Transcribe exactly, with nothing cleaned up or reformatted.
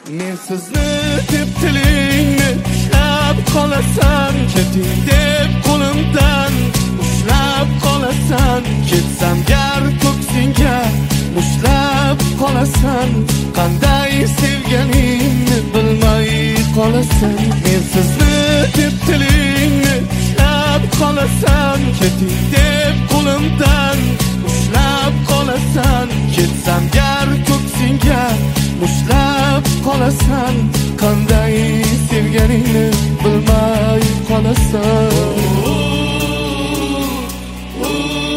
Men sizni deb tilingni ushlab qolasan, keting deb qo'limdan ushlab qolasan, ketsam gar ko'ksingga ushlab qolasan, qanday sevganingni bilmay qolasan. Men sizni deb tilingni ushlab qolasan, keting deb qo'limdan ushlab qolasan, ketsam gar ko'ksingga ushlab qolasan, qanday sevganingni bilmay qolasan.